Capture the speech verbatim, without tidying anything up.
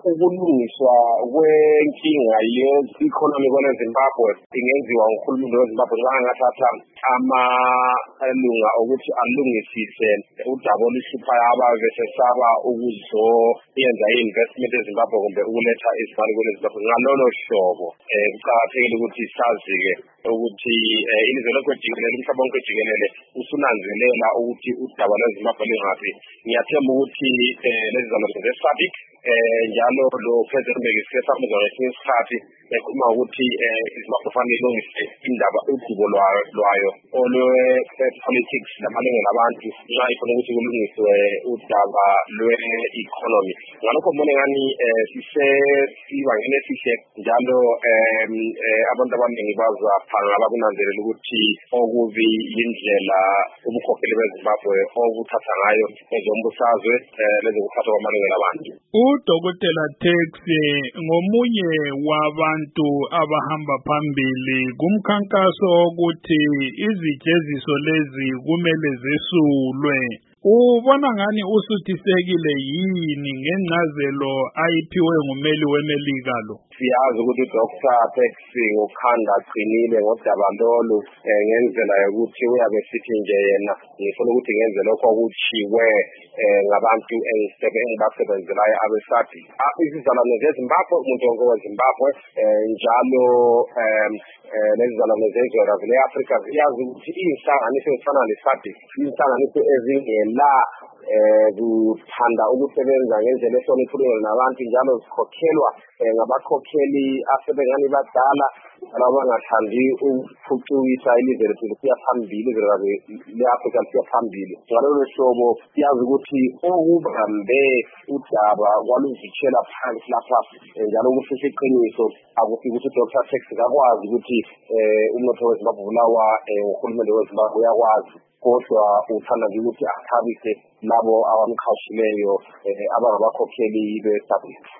ukulungiswa kwenkinga ye-economy kwele Zimbabwe ingenziwa nguhulumeni weZimbabwe nxa angathatha amalunga ukuthi alungisise udaba oluhluphayo ababesesaba ukuzoyenza i-investment eZimbabwe kumbe ukuletha izimali kwele Zimbabwe. Ngalolo hlobo um kuqakathekile ukuthi sazi-ke ukuthi ilizwe lonke jikelele, umhlaba wonke jikelele usunanzelela ukuthi udaba lweZimbabwe lingaphi. Ngiyathemba ukuthi lezi zamazwe ze-SADC eh njalo lo President Mbeki sakhuluma ngesinye isikhathi ekhuluma ukuthi iZimbabwe kufanele ilungise indaba udubo lwayo olwe-politics lamalungelo abantu nxa ifuna ukuthi kulungiswe udaba lwe-economy. Ngalokho mbone ngani sisesibangeni esihle njalo abantu abaningi bazaphanga bakunanzelela ukuthi okubi yindlela ubukhokheli beZimbabwe obuthatha ngayo ezombusazwe lezokuphathwa kwamalungelo abantu. Udokotela Tax ngomunye wabantu abahamba phambili kumkhankaso ukuthi izijeziso lezi kumele zesulwe. Ubona ngani usuthisekile yini ngencazelo ayiphiwe ngumeli weMelika lo? Siyazi ukuthi uDoctor Tax ukhanda qinile ngodaba lolu ngendlela yokuthi uyabe sithi nje yena ngifuna ukuthi ngenze lokho okutshiwe ngabantu engibasebenzelayo abesadi izizalwane zeZimbabwe, umuntu wonke weZimbabwe njalo lezizalwane zezwekazi le-Afrika ziyazi ukuthi inhlanganiso ezifana ne-SADC inhlanganiso ezingela kuthanda ukusebenza ngendlela ehloniphile nabantu njalo zikhokhelwa ngabakhokheli asebengani badala abangathandi ukuphucukisa ilizwe lethu liya phambili, ilizwe le-Afrika liya phambili. Ngalolo hlobo siyazi ukuthi okubambe udaba kwaluzitshela phansi lapha njalo ukuthi isiqiniso akuthi ukuthi uDoctor Tax akwazi ukuthi umnotho weZimbabwe ubulawa uhulumende weZimbabwe uyakwazi kodwa uthanda ukuthi athabise labo abamkhawushileyo abangabakhokheli be-SADC.